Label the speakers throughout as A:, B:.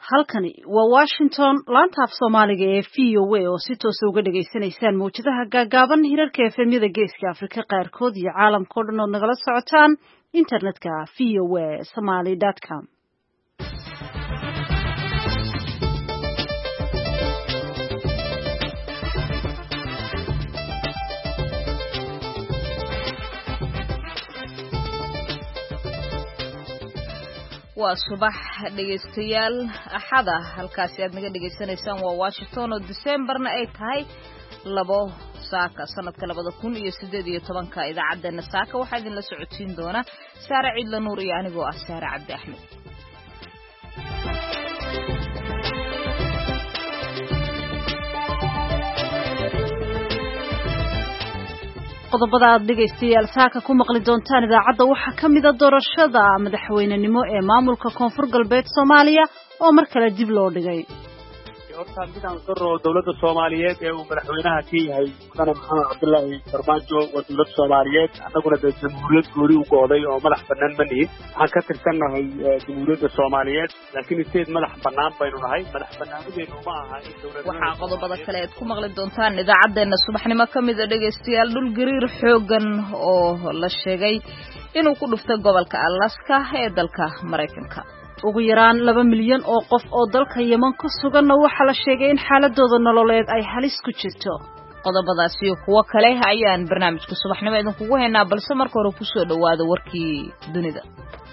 A: halkani waa Washington laanta af Soomaaliga ee VOA oo si toos uga dhageysanaysaan mowjadaha gaagaaban hirarka FM-yada Geeska Afrika qaarkood iyo caalamka oo dhan oo nagala socotaan internetka voasomali.com. waa subax dhageystayaal axada halkaasi aad naga dhageysanaysaan waa Washington oo Decemberna ay tahay 2 saaka sanadka 2018 idaacadana saaka waxaa idin la socodsiin doona Saara Ciidla Nuur iyo anigoo ah Saara Cabdi Axmed. qodobada aad dhageystayaal saaka ku maqli doontaan idaacadda waxaa ka mid ah doorashada madaxweynenimo ee maamulka Koonfur Galbeed Soomaaliya oo mar kale dib loo dhigay.
B: horta midaan soo dawladda Soomaaliyeed ee uu madaxweynaha ka yahay Mudane Maxamed Cabdullaahi Farmaajo waa dawladda Soomaaliyeed annaguna jamhuuriyad gooni u go'day oo madax bannaan ma nihin waxaan ka tirsanahay jamhuuriyadda Soomaaliyeed laakiin isteed madax bannaan baynu nahay madax bannaanadeenu ma aha in dawladda
A: waxaa qodobada kale aad ku maqli doontaan idaacadeena subaxnimo ka mid ah dhageystayaal dhul gariir xoogan oo la sheegay inuu ku dhuftay gobolka Alaska ee dalka Mareykanka. ugu yaraan 2 milyan oo qof oo dalka Yemen ku sugan waxa la sheegay in xaaladooda nololeed ay halis ku jirto. qodobadaas iyo kuwa kale ayaan barnaamijka subaxnimo idin kugu haynaa balse marka hore ku soo dhawaada warkii dunida.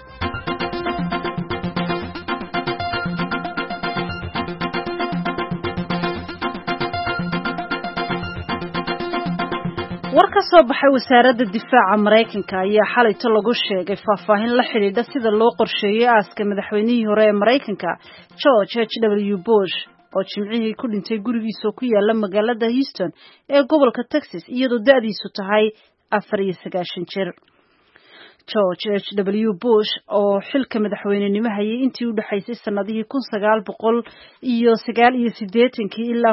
A: war ka soo baxay wasaaradda difaaca Mareykanka ayaa xalayto lagu sheegay faahfaahin la xiriirta sida loo qorsheeyay aaska madaxweynihii hore ee Mareykanka George H.W. Bush oo jimcihii ku dhintay gurigiisa ku yaala magaalada Houston ee gobolka Texas iyadoo da'diisu tahay 94 jir. George H.W. Bush oo xilka madaxweynenimo hayay intii u dhaxaysay sanadihii 1989 ilaa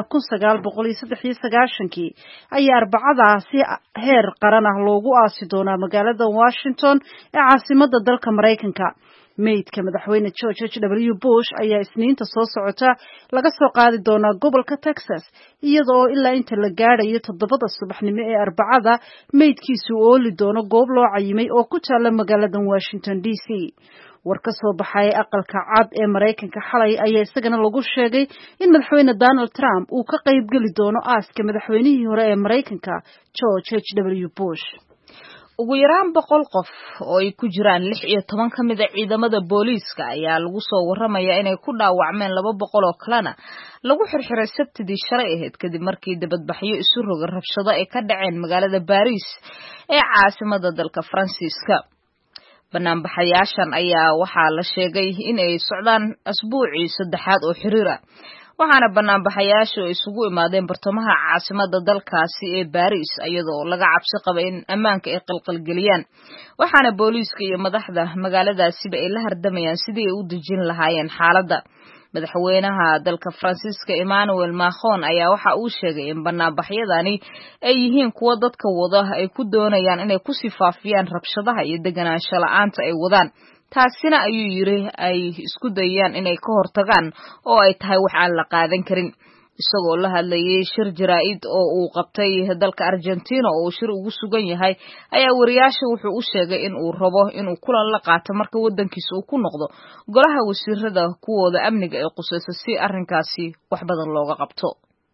A: 1993 ayaa arbacadaasi heer qaran ah loogu aasi doonaa magaalada Washington ee caasimadda dalka Mareykanka. meydka madaxweyne George H.W. Bush ayaa isniinta soo socota laga soo qaadi doonaa gobolka Texas iyadoo ilaa inta la gaarayo 7 subaxnimo ee arbacada meydkiisu ooli doono goob loo cayimay oo ku taala magaalada Washington DC. war ka soo baxay aqalka cad ee Mareykanka xalay ayaa isagana lagu sheegay in madaxweyne Donald Trump uu ka qayb gali doono aaska madaxweynihii hore ee Mareykanka George H.W. Bush. ugu yaraan 100 qof oo ay ku jiraan 16 ka mid ah ciidamada booliiska ayaa lagu soo waramayaa inay ku dhaawacmeen 200 oo kalena lagu xirxiray Sabtidii shalay ahayd kadib markii dibadbaxyo isu roga rabshado ay ka dhaceen magaalada Paris ee caasimadda dalka Faransiiska. banaanbaxayaashan ayaa waxaa la sheegay in ay socdaan asbuucii saddexaad oo xiriir ah waxaana banaanbaxayaashu isugu imaadeen bartamaha caasimadda dalkaasi ee Paris iyadoo laga cabsi qabay in ammaanka ay qalqalgeliyaan waxaana booliiska iyo madaxda magaaladaasiba ay la hardamayaan sidii ay u dejin lahaayeen xaaladda. madaxweynaha dalka Faransiiska Emmanuel Macron ayaa waxa uu sheegay in banaanbaxyadani ay yihiin kuwa dadka wada ay ku doonayaan inay ku sifaafiyaan rabshadaha iyo deganaansho la'aanta ay wadaan. taasina ayuu yiri ay isku dayayaan inay ka hortagaan oo ay tahay wax aan la qaadan karin. isagoo la hadlayay shir jaraa'id oo uu qabtay dalka Argentina oo shir ugu sugan yahay ayaa wariyaasha wuxuu u sheegay in uu rabo inuu kulan la qaato marka wadankiisa uu ku noqdo golaha wasiirada kuwooda amniga ee qusaysa si arrinkaasi wax badan looga qabto.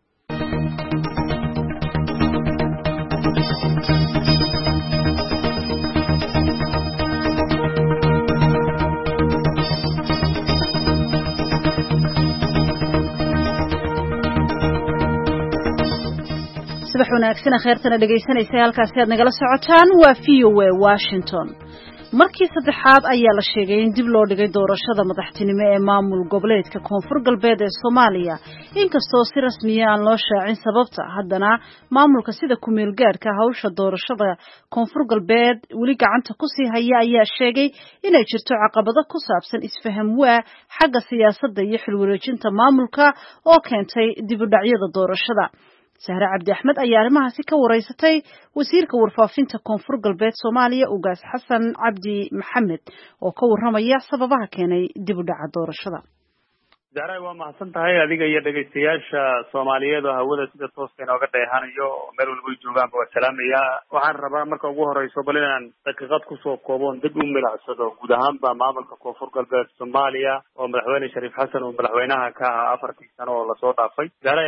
A: subax wanaagsan khayrtana dhageysanaysa halkaas aad nagala socotaan waa VOA Washington. markii saddexaad ayaa la sheegay in dib loo dhigay doorashada madaxtinimo ee maamul goboleedka Koonfur Galbeed ee Soomaaliya inkastoo si rasmi ah aan loo shaacin sababta. haddana maamulka sida ku meel gaarka hawsha doorashada Koonfur Galbeed weli gacanta ku sii haya ayaa sheegay inay jirto caqabado ku saabsan isfaham waa xagga siyaasadda iyo xil wareejinta maamulka oo keentay dib u dhacyada doorashada. Sahra Cabdi Axmed ayaa arrimahaasi ka wareysatay wasiirka warfaafinta Koonfur Galbeed Soomaaliya Ugaas Xasan Cabdi Maxamed oo ka waramaya sababaha keenay dib u dhaca doorashada.
B: Zahra waa mahadsan tahay adiga iyo dhageystayaasha Soomaaliyeed oo hawada sida tooska inooga dheehanayo meel walba joogaan waa salaamaya waxaan rabaa marka ugu horeyso bal inaan daqiiqad ku soo kooboon dib u milicsado guud ahaanba maamulka Koonfur Galbeed Soomaaliya oo madaxweyne Shariif Xasan oo madaxweynaha ka ahaa 4 sano oo la soo dhaafay Zahra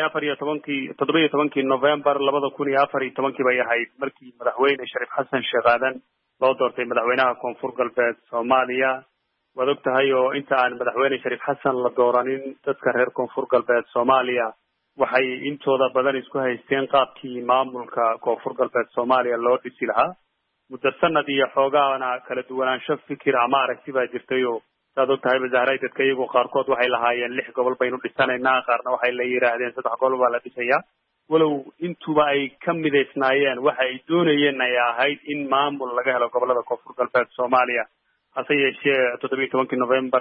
B: 17 November 2014 bay ahayd markii madaxweyne Shariif Xasan Sheekh Aadan loo doortay madaxweynaha Koonfur Galbeed Soomaaliya wadog tahay oo inta aan madaxweyne Shariif Xasan la dooranin dadka reer Koonfur Galbeed Soomaaliya waxay intooda badan isku haysteen qaabkii maamulka Koonfur Galbeed Soomaaliya loo dhisi lahaa muddo sanad iyo xoogaana kala duwanaansho fikir ama aragti baa jirtay oo wadog tahay Zahra dadka iyagu qaarkood waxay lahaayeen 6 gobol baynu dhisanaynaa qaarna waxay la yiraahdeen 3 gobol baa la dhisayaa walow intuba ay ka mideysnaayeen waxa ay doonayeen ay ahayd in maamul laga helo gobolada Koonfur Galbeed Soomaaliya hase yeeshee 17 November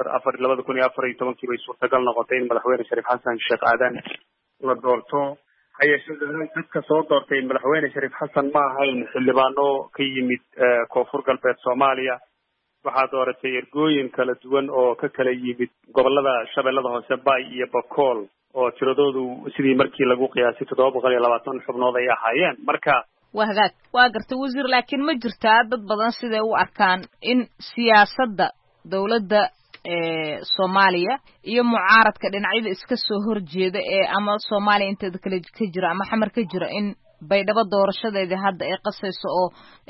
B: 2014 bay suurtagal noqotay in madaxweyne Shariif Xasan Sheekh Aadan la doorto hay'adda dadka soo doortay madaxweyne Shariif Xasan ma ahayn xildhibaano ka yimid Koonfur Galbeed Soomaaliya waxaa dooratay ergooyin kala duwan oo ka kala yimid gobolada Shabeellada Hoose Bay iyo Bakool oo tiradoodu sidii markii lagu qiyaasay 720 xubnood ay ahaayeen marka
C: wahagaag waa gartay wasiir laakiin ma jirtaa dad badan siday u arkaan in siyaasadda dawladda Soomaaliya iyo mucaaradka dhinacyada iska soo horjeeda ama Soomaaliya inteeda kale ka jira ama xamar ka jira in baydhabo doorashadeedii hadda ay qasayso oo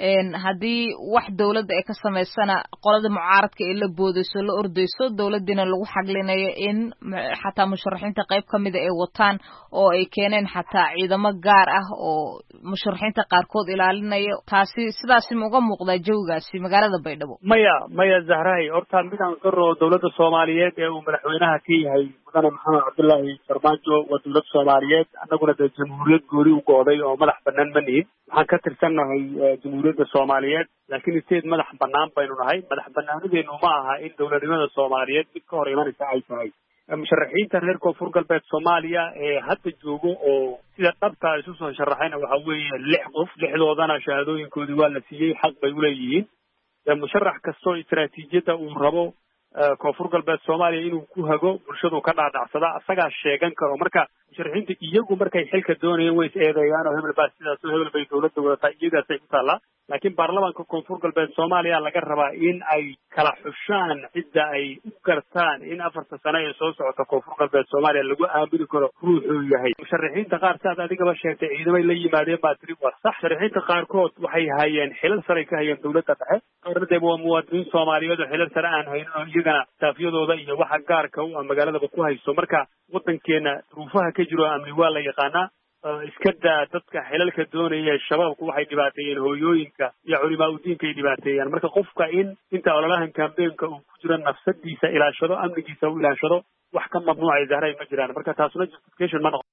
C: haddii wax dawladda ay ka samaysana qolada mucaaradka ay la boodayso la ordayso dawladdiina lagu xaglinayo in xataa musharaxiinta qayb ka mid ah ay wataan oo ay keeneen xataa ciidamo gaar ah oo musharaxiinta qaarkood ilaalinayo taasi sidaasi ma uga muuqdaa jawgaasi magaalada baydhabo
B: maya Zahraay horta midaan qaro dawladda Soomaaliyeed ee uu madaxweynaha ka yahay mudane maxamed cabdullaahi farmaajo waa dawlad Soomaaliyeed annaguna jamhuuriyad gooni u gooday oo madax banaan ma nihin waxaan ka tirsanahay jamhuuriyadda Soomaaliyeed laakiin inteed madax banaan baynu nahay madax banaanadeenu ma aha in dawladnimada Soomaaliyeed mid ka hor imanaysa ay tahay musharaxiinta reer Koonfur Galbeed Soomaaliya ee hadda joogo oo sida dhabta isu soo sharaxayna waxa weeye 6 qof 6doodana shahaadooyinkoodii waa la siiyay xaq bay u leeyihiin musharax kasto istiraatiijiyada uu rabo Koonfur Galbeed Soomaaliya inuu ku hago bulshadu ka dhaadhacsada asaga sheegan karo marka musharaxiinta iyagu markay xilka doonayeen way eedeeyaan oo hebel baa sidaas oo hebel bay dawladda wadataa iyadaas ay ku taala laakiin baarlamaanka Koonfur Galbeed Soomaaliya laga rabaa in ay kala xushaan cidda ay u gartaan in 4 sano ee soo socota Koonfur Galbeed Soomaaliya lagu aamini karo ruuxu yahay musharaxiinta qaar saad adigaba sheegtay ciidamay la yimaadeen baa tiri war sax musharaxiinta qaarkood waxay hayeen xilal sare ka hayeen dawladda dhexe qaarna waa muwaadiniin Soomaaliyeed oo xilal sare aan haynin oo iyagana taafiyadooda iyo waxa gaarka u ah magaalada ku haysto marka wadankeena duruufaha ka jiro amni waa la yaqaanaa iska daa dadka xilalka doonaya shabaabku waxay dhibaateeyeen hooyooyinka iyo culimaa u diinka ay dhibaateeyaan marka qofka in inta ololahan campaignka uu ku jiro nafsadiisa ilaashado amnigiisa uu ilaashado wax ka mamnuucay Zahra ma jiraan marka taasuna justification ma noqon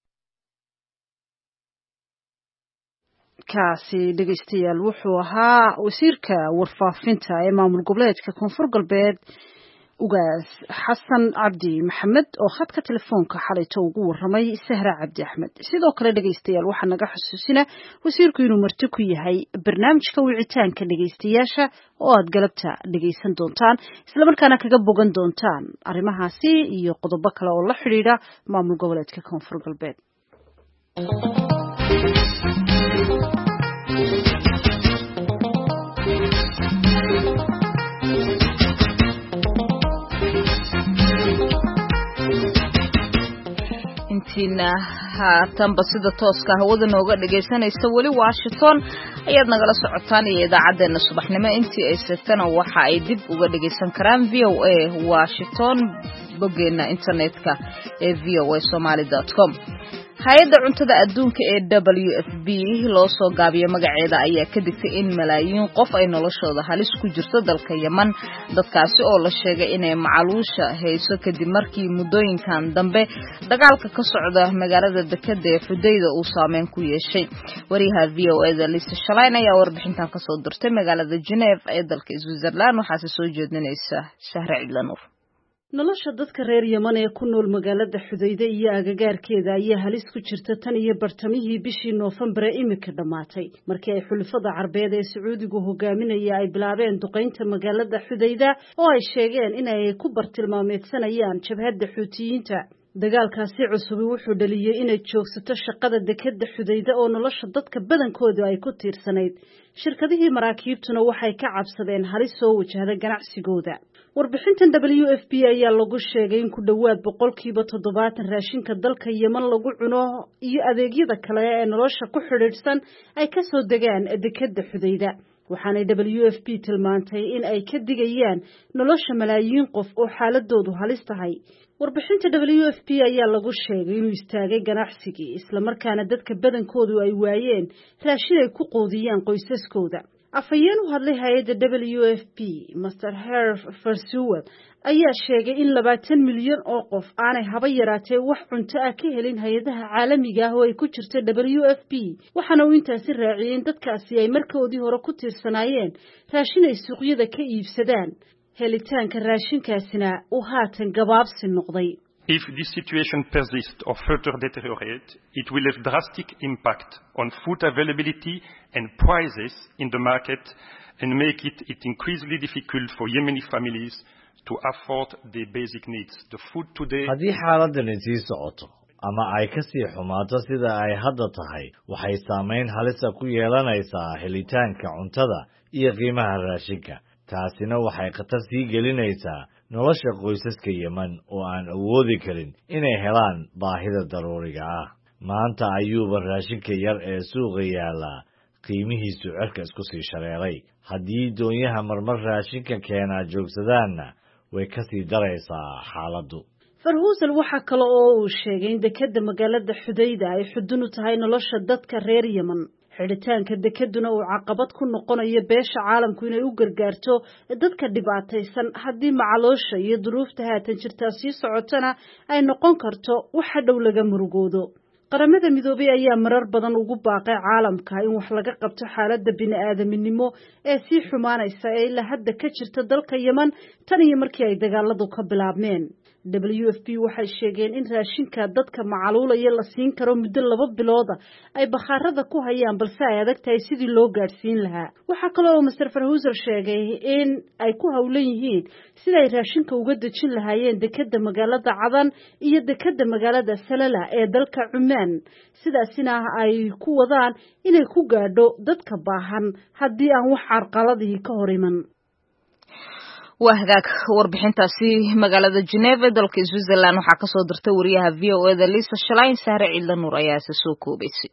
A: kaasi dhageystayaal wuxuu ahaa wasiirka warfaafinta ee maamul goboleedka Koonfur Galbeed ugaas Xasan Cabdi Maxamed oo khadka telefoonka xalayto ugu waramay Sahra Cabdi Axmed sidoo kale dhageystayaal waxa naga xusuusina wasiirku inuu marti ku yahay barnaamijka wicitaanka dhageystayaasha oo aad galabta dhageysan doontaan isla markaana kaga bogan doontaan arrimahaasi iyo qodobo kale oo la xiriira maamul goboleedka Koonfur Galbeed
C: intiina haatanba sida tooska hawada nooga dhageysanaysa weli Washington ayaad nagala socotaan iyo idaacadeena subaxnimo intii ay seegtana waxa ay dib uga dhageysan karaan VOA Washington boggeena internetka ee voasomali.com hay'adda cuntada adduunka ee WFP loo soo gaabiyo magaceeda ayaa ka digtay in malaayiin qof ay noloshooda halis ku jirto dalka Yemen dadkaasi oo la sheegay inay macaluusha hayso kadib markii muddooyinkan dambe dagaalka ka socda magaalada dekedda ee Xudayda uu saameyn ku yeeshay wariyaha VOA Lisa Shalayn ayaa warbixintan ka soo dirtay magaalada Geneva ee dalka Switzerland waxaase soo jeedinaysa Sahra Cidlanuur
A: nolosha dadka reer Yemen ee ku nool magaalada Xudayda iyo agagaarkeeda ayaa halis ku jirta tan iyo bartamihii bishii Noofambar ee imika dhamaatay markii ay xulafada Carbeed ee Sacuudigu hogaaminaya ay bilaabeen duqeynta magaalada Xudayda oo ay sheegeen in ay ku bartilmaameedsanayaan jabhadda Xuutiyiinta dagaalkaasi cusub wuxuu dhaliyay inay joogsato shaqada dekedda Xudayda oo nolosha dadka badankoodu ay ku tiirsanayd shirkadihii maraakiibtuna waxay ka cabsadeen halis soo wajahda ganacsigooda warbixintan WFP ayaa lagu sheegay in ku dhawaad 70% raashinka dalka Yemen lagu cuno iyo adeegyada kale ee nolosha ku xidhiidhsan ay ka soo degaan dekedda Xudayda waxaana WFP tilmaantay in ay ka digayaan nolosha malaayiin qof oo xaaladoodu halis tahay warbixinta WFP ayaa lagu sheegay inuu istaagay ganacsigii isla markaana dadka badankoodu ay waayeen raashin ay ku qoodiyaan qoysaskooda afayeen u hadlay hay'adda WFP Mr. Herf Farsuwad ayaa sheegay in 20 milyan oo qof aanay haba yaraatee wax cunto ah ka helin hay'adaha caalamiga ah oo ay ku jirto WFP waxaana uu intaasi raaciyay in dadkaasi ay markoodii hore ku tiirsanaayeen raashin ay suuqyada ka iibsadaan helitaanka raashinkaasina uu haatan gabaabsi noqday.
D: If this situation persists or further deteriorates, it will have drastic impact on food availability and prices in the market and make it increasingly difficult for Yemeni families to afford their basic needs. The food today...
E: haddii xaaladani sii socoto ama ay ka sii xumaato sida ay hadda tahay waxay saameyn halisa ku yeelanaysaa helitaanka cuntada iyo qiimaha raashinka taasina waxay khatar sii gelinaysaa nolosha qoysaska Yemen oo aan awoodi karin inay helaan baahida daruuriga ah maanta ayuuba raashinka yar ee suuqa yaala qiimihiisu cirka isku sii shareeray haddii doonyaha marmar raashinka keenaa joogsadaanna way ka sii daraysaa xaaladdu
A: Farhuusal waxa kale oo uu sheegay in dekedda magaalada Xudayda ay xudun u tahay nolosha dadka reer Yemen xidhitaanka dekeduna uu caqabad ku noqonayo beesha caalamku inay u gargaarto dadka dhibaataysan haddii macaloosha iyo duruufta haatan jirta sii socotana ay noqon karto waxa dhow laga murugoodo qaramada midoobay ayaa marar badan ugu baaqay caalamka in wax laga qabto xaaladda bini'aadamnimo ee sii xumaanaysa ee ilaa hadda ka jirta dalka Yemen tan iyo markii ay dagaaladu ka bilaabmeen WFP waxay sheegeen in raashinka dadka macaluulaya la siin karo muddo 2 bilood ay bakhaarada ku hayaan balse ay adag tahay sidii loo gaarsiin lahaa waxa kale oo Mr. Farhuusal sheegay in ay ku hawlan yihiin sida ay raashinka uga dejin lahaayeen dekedda magaalada Cadan iyo dekedda magaalada Salala ee dalka Cumaan sidaasina ay ku wadaan inay ku gaadho dadka baahan haddii aan wax carqaladii ka hor iman
C: waa hagaag warbixintaasi magaalada Geneva dalka Switzerland waxa ka soo dirtay wariyaha VOA Lisa Schlein Sahre Ciidla Nuur ayaa soo koobaysay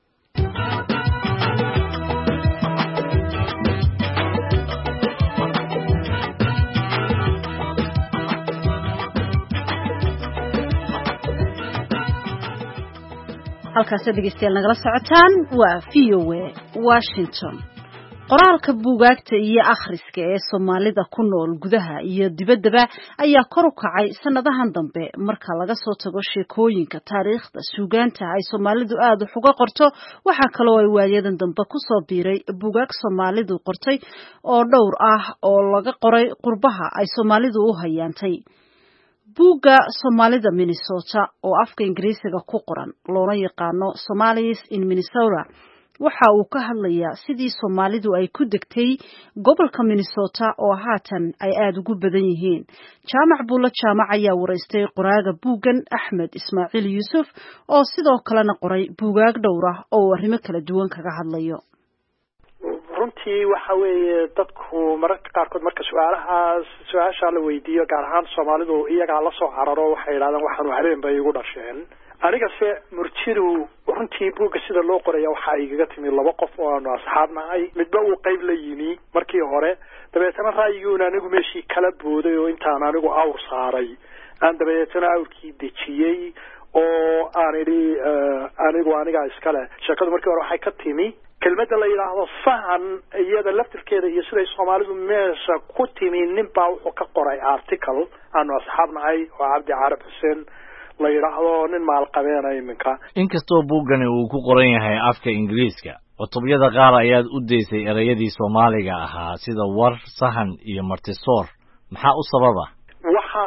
A: halkaas dhegeystayaal nagala socotaan waa VOA Washington qoraalka buugaagta iyo akhriska ee Soomaalida ku nool gudaha iyo dibaddaba ayaa kor u kacay sanadahan dambe marka laga soo tago sheekooyinka taariikhda suugaanta ay Soomaalidu aad uga qorto waxa kale oo ay waayadan dambe ku soo biiray buugaag Soomaalidu qortay oo dhowr ah oo laga qoray qurbaha ay Soomaalidu u hayaantay buugga Soomaalida Minnesota oo afka Ingiriisiga ku qoran loona yaqaano Somalis in Minnesota waxa uu ka hadlayaa sidii Soomaalidu ay ku degtay gobolka Minnesota oo haatan ay aad ugu badan yihiin jaamac buulo jaamac ayaa wareystay qoraaga buuggan Axmed Ismaaciil Yuusuf oo sidoo kalena qoray buugaag dhowr ah oo arrimo kala duwan kaga hadlayo
F: runtii waxa weeye dadku mararka qaarkood marka su'aasha la weydiiyo gaar ahaan Soomaalidu iyaga la soo cararo waxay yiraahdaan waxaanu habeen bay igu dhasheen aniga se murjidu runtii buugga sida loo qorayo waxa igaga timi 2 qof oo aanu asxaab nahay midba uu qayb la yimi markii hore dabeetana raayiguna anigu meeshii kala booday oo intaan anigu awr saaray aan dabeetana awrkii dejiyay oo aniga iskale shaqadu markii hore waxay ka timi kelmadda la yiraahdo fahan iyada laftirkeeda iyo siday Soomaalidu meesha ku timi ninba wuxuu ka qoray article aanu asxaab nahay oo Cabdi Carab Xuseen la yiraahdo nin maal qabeenay iminka
E: inkastoo buuggani uu ku qoran yahay afka Ingiriiska cutubiyada qaar ayaad u deysay erayadii Soomaaliga ahaa sida war sahan iyo martisoor maxaa u sababa
F: waxa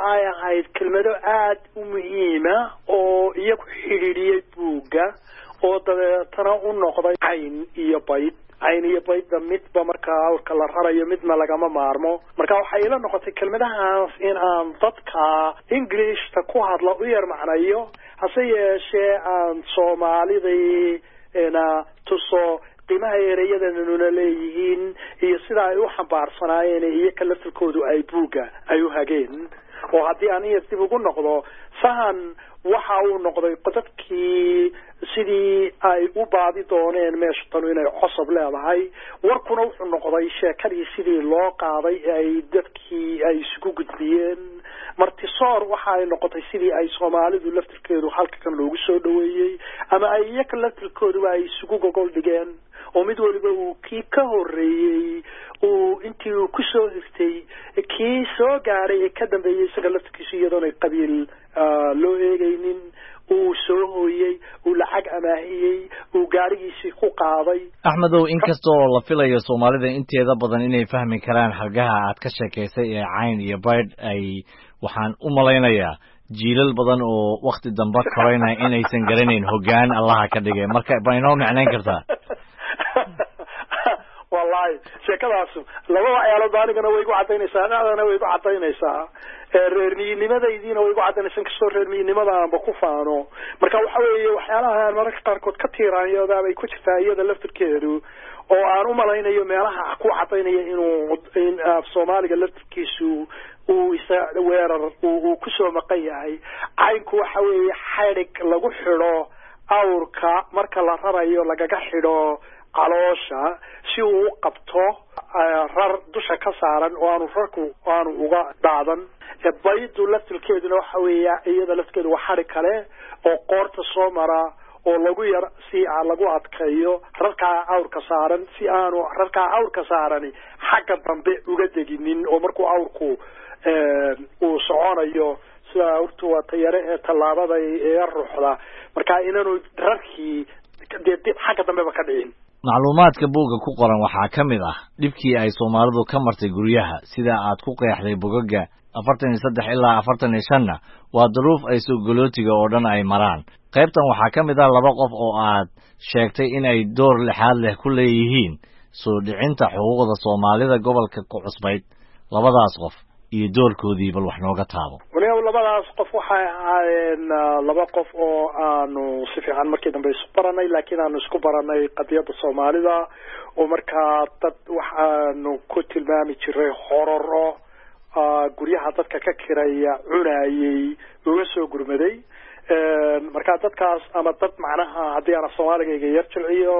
F: ay ahayd kelmado aad u muhiima oo iyagu xidhiidhiyey buugga oo dabeetana u noqday cayn iyo bayd midba markaa awrka la rarayo midna lagama maarmo marka waxay ila noqotay kelmadahaas in aan dadka Englishta ku hadla u yar macnayo hase yeeshee aan Soomaalidii tuso qiimaha ereyadana leeyihiin iyo sida ay u xambaarsanaayeen iyo kalafkoodu ay buuga ay u hageen oo haddii aan dib ugu noqdo sahan waxa uu noqday qodobkii sidii ay u baadi dooneen meesha tan inay cusub leedahay warkuna wuxuu noqday sheekadii sidii loo qaaday ay dadkii ay isugu gudbiyeen martisoor waxa ay noqotay sidii ay Soomaalidu laftirkeedu halkan loogu soo dhaweeyay ama ay iyaga laftirkoodu ay isugu gogol dhigeen oo mid waliba uu kii ka horeeyay oo intii uu ku soo hirtay kii soo gaaray ka dambeeyay isaga laftirkiisu iyadoo ay qabiil loo eegaynin uu soo hooyay uu lacag amaahiyay uu gaarigiisii ku qaaday
E: Axmedow inkastoo la filayo Soomaalida inteeda badan inay fahmi karaan xargaha aad ka sheekaysay ee cayn iyo bayd ay waxaan u malaynayaa jiilal badan oo waqti dambe korayna inaysan garanayn hoggaan Allah ka dhigay marka baynoo macnayn kartaa
F: wallahi sheekadaas laba waxyaalood anigana way ku cadaynaysaa anagana way ku cadaynaysaa reernimadaydiina way ku cadaynaysaa kasoo reernimada aan ku faano marka waxa weeye waxyaalaha mararka qaarkood ka tiiraanyada ay ku jirtaa iyada laftirkeedu oo aan u malaynayo meelaha ku cadaynaya inuu Soomaaliga laftirkiisu uu isa weerar uu ku soo maqan yahay caynku waxa weeye xadhig lagu xidho awrka marka la rarayo lagaga xidho caloosha si uu qabto rar dusha ka saaran oo aanu uga daadan baydu laftirkeeduna waxa weeye iyada laftirkeedu waa xadhig kale oo qoorta soo mara oo lagu yar si lagu adkeeyo rarka awrka saaran si aanu rarka awrka saarani xagga dambe uga deginin oo markuu awrku uu soconayo sida awrtu waa tayare ee talaabada ee ruuxda marka inaanu rarkii dib xagga dambe ka dhicin
E: macluumaadka buugga ku qoran waxaa ka mid ah dhibkii ay Soomaalidu ka martay guryaha sida aad ku qeexday buugga 43 ilaa 45 waa duruuf ay soo galootiga oo dhan ay maraan qaybtan waxaa ka mid ah laba qof oo aad sheegtay in ay door lixaad leh ku leeyihiin soo dhicinta xuquuqda Soomaalida gobolka ku cusbayd labadaas qof iyo doorkoodii bal wax nooga taabo
F: waliba labadaas qof waxay ahaayeen laba qof oo aanu si fiican markii dambe isku baranay laakiin aanu isku baranay qadiyada Soomaalida oo markaa dad waxaanu ku tilmaami jiray hororo guryaha dadka ka kiraya cunayay uga soo gurmaday marka dadkaas ama dad macnaha hadii aan Soomaaliga yar jilciyo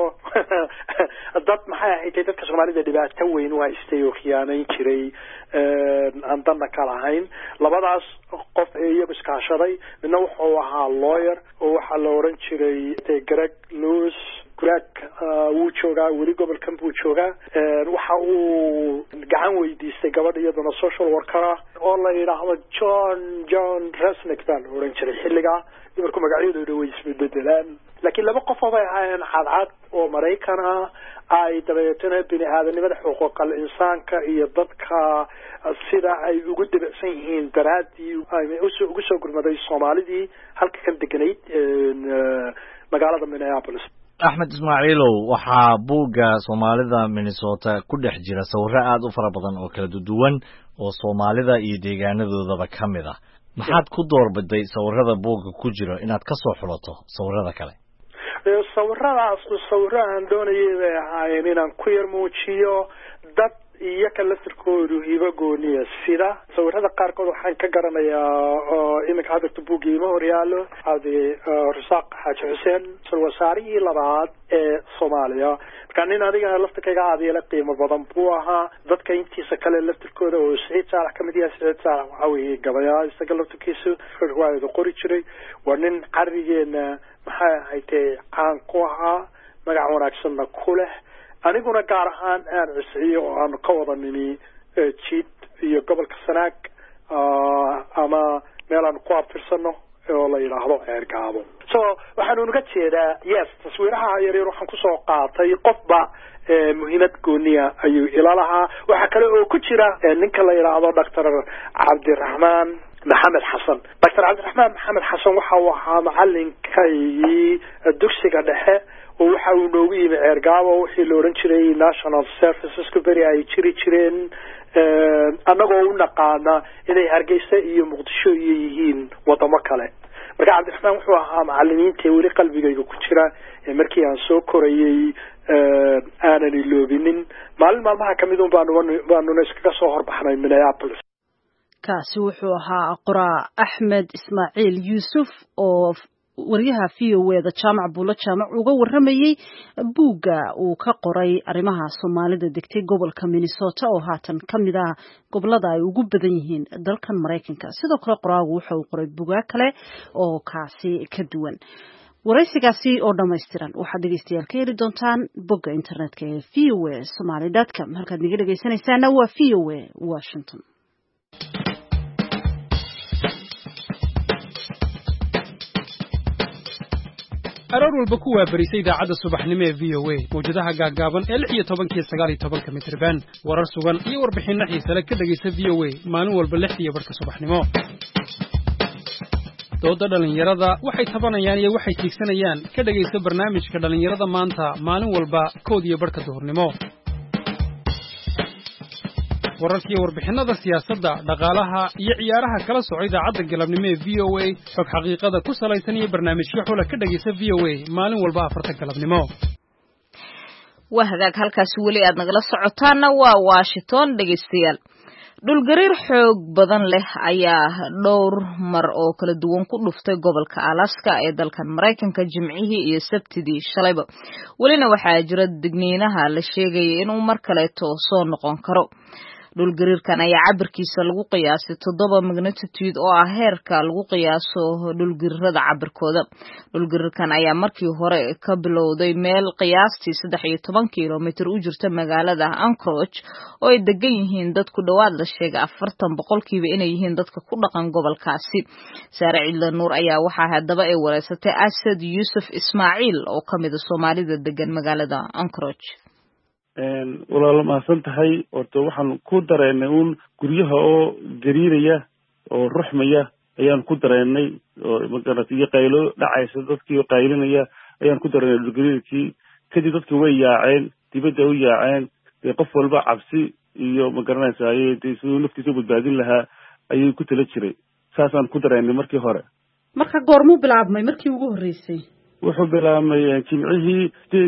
F: dad maxay ahayd dadka Soomaalida dhibaato weyn waa istay oo khiyaanayn jiray aan danna ka lahayn labadaas qof iyagu iskaashaday midna wuxuu ahaa lawyer oo waxa la oran jiray Greg Lewis wuu joogaa weli gobolkan buu joogaa waxa uu gacan weydiistay gabadh iyaduna social worker oo la yiraahdo John Resnick baa la oran jiray xilliga markuu magacyadooda way isbedelaan laakiin laba qof oo ay ahaayeen cadcad oo Mareykan ah ay dabeetana bini aadanimada xuquuqal insaanka iyo dadka sida ay ugu dibacsan yihiin daraadii ay ugu soo gurmaday Soomaalidii halka kan deganayd magaalada Minneapolis
E: Axmed Ismaaciilow waxaa buugga Soomaalida Minnesota ku dhex jira sawirro aad u fara badan oo kala duwan oo Soomaalida iyo deegaanadoodaba ka mid ah maxaad ku doorbiday sawirrada buugga ku jira inaad ka soo xulato sawirrada kale
F: sawirradaas sawirrahan doonayay ahaayeen inaan ku yar muujiyo dad iyo kala tirkoodu hiba gooniya sida sawirrada qaarkood waxaan ka garanayaa imika hadda buugii ma horyaalo Rasaaq Xaaji Xuseen wasaarihii labaad ee Soomaaliya marka nin adiga laftirkayga aadiyay qiimo badan buu ahaa dadka intiisa kale laftirkooda oo Saciid Saalax kamid yahay Saciid Saalax waxa weeye gabaya isaga laftirkiisu riwaayado qori jiray waa nin qarigeena maxay ahayd caan ku ahaa magac wanaagsanna ku leh aniguna gaar ahaan aan cisiyo oo aan ka wada nimi jid iyo gobolka Sanaag ama meel aan ku aftirsano oo la yiraahdo Eergaabo so waxaan uga jeedaa yes taswiiraha yaryar waxaan ku soo qaatay qofba muhiimad gooniya ayuu ilalaha waxa kale oo ku jira ninka la yiraahdo Dr. Cabdiraxmaan maxamed xasan doctor cabdiraxmaan maxamed xasan waxa uu ahaa macalinkaygii dugsiga dhexe oo waxa uu noogu yimi ceergaabo wixii la oran jiray national services ku beri ay jiri jireen annagoo u naqaana inay hargeysa iyo muqdisho iyo yihiin wadamo kale marka cabdiraxmaan wuxuu ahaa macalimiinta weli qalbigayga ku jira markii aan soo korayay aanan iloobinin maalmaha kamid un baanuna iskaga soo horbaxnay Minneapolis.
A: kaasi wuxuu ahaa qoraa Axmed Ismaaciil Yuusuf oo wariyaha VOA-da Jaamac Buulo Jaamac uga waramayay buugga uu ka qoray arrimaha Soomaalida degtay gobolka Minnesota oo haatan kamid ah gobolada ay ugu badan yihiin dalkan Mareykanka. sidoo kale qoraagu wuxuu qoray buugaag kale oo kaasi ka duwan. waraysigaasi oo dhammaystiran waxaad dhegeystayaal ka heli doontaan bogga internetka ee voasomali.com. halkaad naga dhegeysanaysaana waa VOA Washington.
G: aroor walba ku waabarisay idaacadda subaxnimo ee VOA mawjadaha gaagaaban ee 16 iyo 19 mitirban warar sugan iyo warbixinno xiiso leh ka dhageysta VOA maalin walba 6:00 subaxnimo. dooda dhalinyarada waxay tabanayaan iyo waxay tiigsanayaan ka dhageysta barnaamijka dhalinyarada maanta maalin walba 1:00 duhurnimo. wararkii warbixinada siyaasadda dhaqaalaha iyo ciyaaraha kala socda idaacadda galabnimo ee VOA xog xaqiiqada ku salaysan iyo barnaamijyo xula ka dhageysta VOA maalin walba 4 galabnimo.
C: waa hagaag halkaasi weli aad nagala socotaana waa Washington dhageystayaal. dhulgariir xoog badan leh ayaa dhowr mar oo kala duwan ku dhuftay gobolka Alaska ee dalkan Mareykanka Jimcihii iyo Sabtidii shalayba. walina waxaa jira digniinaha la sheegay inuu mar kale soo noqon karo. dhulgariirkan ayaa cabirkiisa lagu qiyaasay 7 magnitude oo ah heerka lagu qiyaaso dhulgariirada cabirkooda. dhulgariirkan ayaa markii hore ka bilowday meel qiyaastii 13 kilomitir u jirta magaalada Anchorage oo ay degan yihiin dad ku dhawaad la sheegay 40% inay yihiin dadka ku dhaqan gobolkaasi. Saare Cidla Nuur ayaa waxa haddaba ay wareysatay Asad Yusuf Ismaaciil oo kamid ah Soomaalida degan magaalada Anchorage.
H: walaalo mahadsan tahay horta waxaan ku dareennay uun guryaha oo gariiraya oo ruxmaya ayaan ku dareennay oo magaratay iyo qaylo dhacaysa dadkii oo qaylinaya ayaan ku dareennay dhulgariirkii kadib dadkii way yaaceen dibadda u yaaceen qof walba cabsi iyo magaranaysaa siduu naftiisa badbaadin lahaa ayuu ku tala jiray saasaan ku dareennay markii hore.
A: marka goormuu bilaabmay markii ugu horreysay?
H: wuxuu bilaabmay jimcihii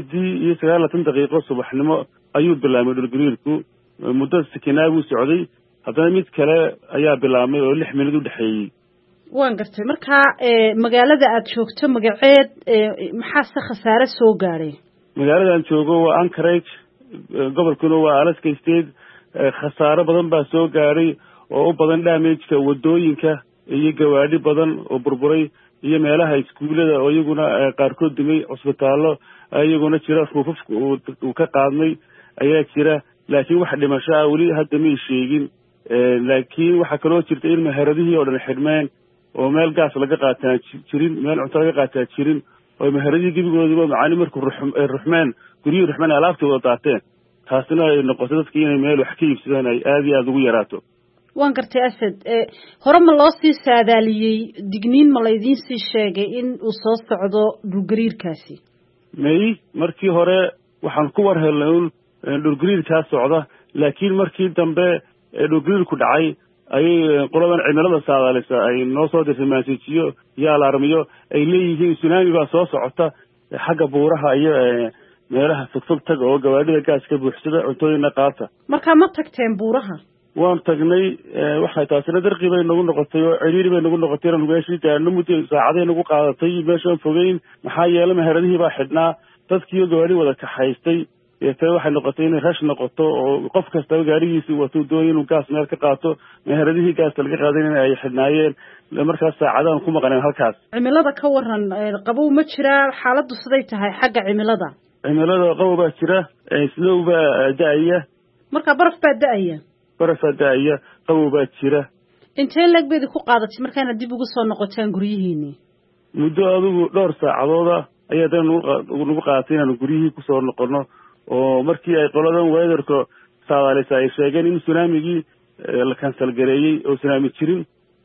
H: 8:19 subaxnimo ayuu bilaabmay dhulgariirku muddo sakinaa buu socday haddana mid kale ayaa bilaabmay oo 6 minute u dhaxeeyay.
A: waan gartay marka magaalada aad joogto magaceed maxaa se khasaare soo gaaray?
H: magaalada aan joogo waa Anchorage gobolkuna waa Alaska State. khasaare badan baa soo gaaray oo u badan damage-ka wadooyinka iyo gawaadhi badan oo burburay iyo meelaha iskuulada oo iyaguna qaarkood dumay cusbitaallo iyaguna jira ruufafka uu ka qaadmay ayaa jira laakiin wax dhimasho ah weli hadda ma sheegin. laakiin waxa kaloo jirta in maharadihii oo dhan xidhmeen oo meel gaas laga qaataa jirin meel cunto laga qaataa jirin oo maharadihii gebigoodaba macaani markuu ruxmeen guryihii ruxmeen alaabtii wada daateen taasina ay noqotay dadkii inay meel wax ka iibsadaan ay aad iyo aad ugu yaraato.
A: waan gartay Asad hore ma loo sii saadaaliyay digniin ma laydin sii sheegay in uu soo socdo dhulgariirkaasi?
H: may markii hore waxaan ku war helnay dhulgariirkaa socda laakiin markii dambe dhulgariirku dhacay ayay qoladan cimilada saadaalisa ay noo soo dirtay maasejiyo iyo alarmiyo ay leeyihiin tsunami baa soo socota xagga buuraha iyo meelaha fogfog taga oo gawaadhida gaaska buuxsada cuntooyina qaata.
A: marka ma tagteen buuraha?
H: waan tagnay waxay taasina darqi bay nagu noqotay oo ciriiri bay nagu noqotay inaan meeshii gaarno muddo saacaday nagu qaadatay meeshaan fogeyn maxaa yeelay maharadihii baa xidhnaa dadkii gawaadhi wada kaxaystay waxay noqotay inay rash noqoto oo qof kastaba gaarigiisii watuu doonay inuu gaas meel ka qaato maharadihii gaasta laga qaadanayna ay xidhnaayeen markaas saacadaan ku maqneen halkaas.
A: cimilada ka waran qabow ma jira xaaladdu siday tahay xagga cimilada?
H: cimilada qabow baa jira snow baa da'aya.
A: marka baraf baa da'aya?
H: barafaa da'aya qabow baa jira.
A: intee leeg bayd ku qaadatay markaana dib ugu soo noqotaan guryihiinii?
H: muddo adigu dhowr saacadooda ayaa dan nagu qaadatay inaanu guryihii kusoo noqono oo markii ay qoladan weatherka saadaalisa ay sheegeen in tsunamigii la kansal gareeyey oo tsunami jirin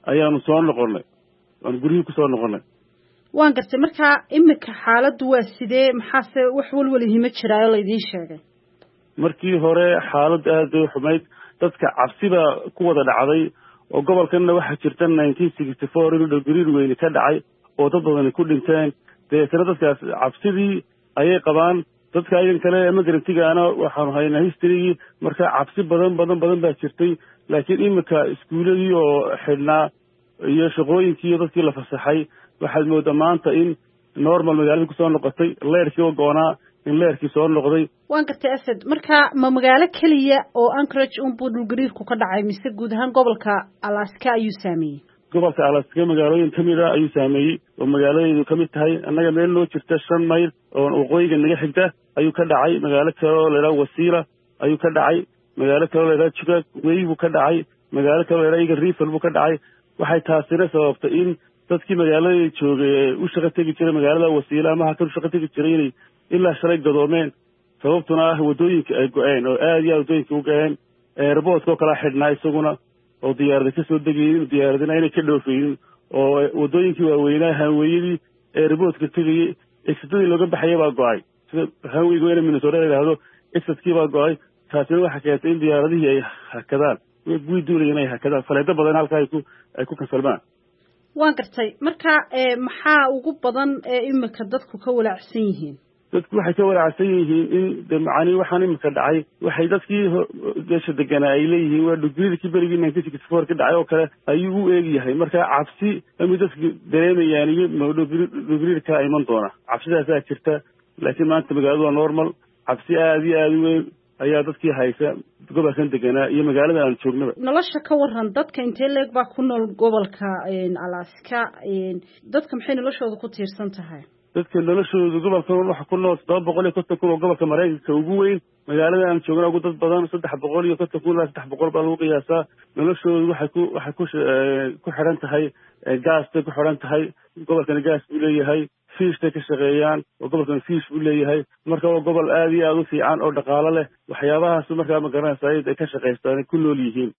H: ayaanu soo noqonnay waan guryihii ku soo noqonnay
A: waan gartay markaa imika xaaladdu waa sidee maxaase wax walwalihima jiraa oo laydiin sheegay
H: markii hore xaaladdu aad bay xumayd dadka cabsiba ku wada dhacday oo gobolkanna waxaa jirta 1964 inuu dhulgariir weyne ka dhacay oo dad badani ku dhinteen deetana dadkaas cabsidii ayay qabaan dadka ayagan kale immigrantgaana waxaanu haynaa historygii marka cabsi badan baa jirtay laakiin imika iskuuladii oo xidhnaa iyo shaqooyinkii dadkii la fasaxay waxaad moodaa maanta in normal magaalada kusoo noqotay leerkii oo goonaa in leerkii soo noqday
A: waan gartay asad marka ma magaalo keliya oo Anchorage unbuu dhulgariirku ka dhacay mise guud ahaan gobolka Alaska ayuu saameeyey
H: gobolka Alaska magaalooyin kamid ah ayuu saameeyey oo magaaladeedu kamid tahay annaga meel noo jirta 5 mayl oo waqooyiga naga xigta ayuu ka dhacay magaalo kale oo leedahay Wasiila ayuu ka dhacay magaalo kale oo leedahay Chicago waybu ka dhacay magaalo kale oo leedahay Riffle buu ka dhacay waxay taasina sababtay in dadkii magaalada joogay u shaqo tagi jiray magaalada Wasiila ama halka u shaqo tagi jiray inay ilaa shalay gadoomeen sababtuna ah wadooyinka ay go'een oo aad iyo wadooyinka u go'een airportka kala xidhnaa isaguna oo diyaarada ka soo degayeen diyaaradina inay ka dhoofayeen oo wadooyinkii waaweynaa haweenidii airportka tagay exitadii looga baxay baa go'ay sida haweenku inay Minnesota yiraahdo exitkii baa go'ay taasina waxa keentay in diyaaradihii ay hakadaan way duulayeen inay hakadaan faleedo badan halka ay ku kansalmaan
A: waan gartay marka maxaa ugu badan imika dadku ka walaacsan yihiin
H: dadku waxay ka walaacsan yihiin in macani waxaan imika dhacay waxay dadkii deesha deganaa ay leeyihiin waa dhulgariirkii berigii 1964 ka dhacay oo kale ayuu u eegyahay marka cabsi ama dadku dareemayaan iyo dhulgariirka iman doona cabsidaasaa jirta laakiin maanta magaaladu waa normal cabsi aad iyo aad u weyn ayaa dadkii haysa gobolkan deganaa iyo magaalada aan joognaba
A: nolosha ka waran dadka intee leeg baa ku nool gobolka Alaska dadka maxay noloshooda ku tiirsan tahay
H: dadka noloshooda gobolkan waxa ku nool 750 kun oo gobolka Mareykanka ugu weyn magaalada aan joogno ugu dad badan 350 kun ilaa 300 baa lagu qiyaasaa noloshooda waxay ku xiran tahay gaasta ku xiran tahay gobolkan gaas uu leeyahay fiishta ka shaqeeyaan oo gobolkan fiish uu leeyahay marka waa gobol aad iyo aad u fiican oo dhaqaale leh waxyaabahaas markaa ma garanaysaa ay ka shaqeystaan ku nool yihiin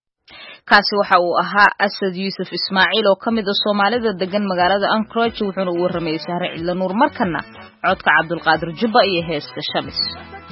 C: kaasi waxa uu ahaa Asad Yusuf Ismaaciil oo kamid ah Soomaalida degan magaalada Anchorage wuxuuna u warramayay Sahre Cidla Nuur markana codka Cabdulqaadir Jubba iyo heesta Shamis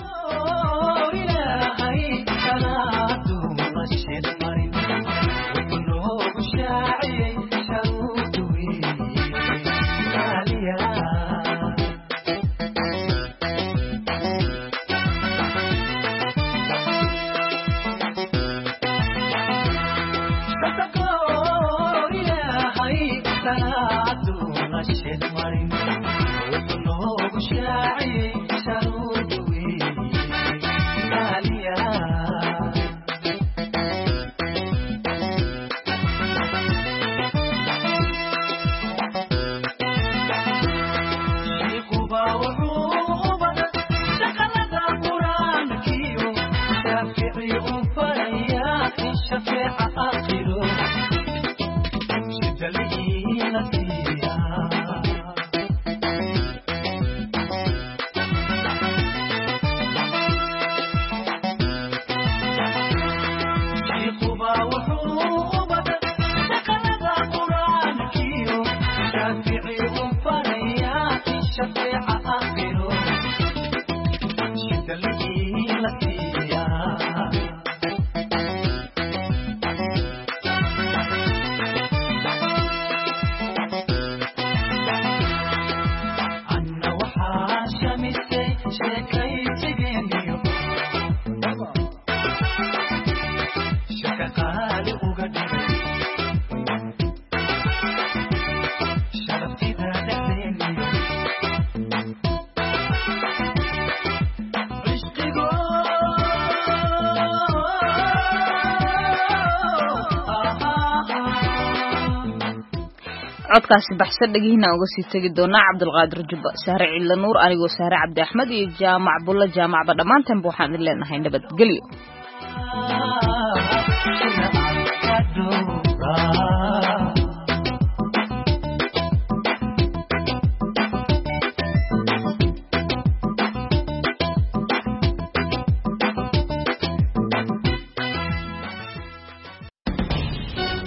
C: codkaasi baxsan dhagiina uga sii tagi doona Cabdulqaadir Jubba Sahre Cidla Nuur anigoo Sahre Cabdi Axmed iyo Jaamac Bulla Jaamacba dhamaanteen waxaan idin leenahay nabadgelyo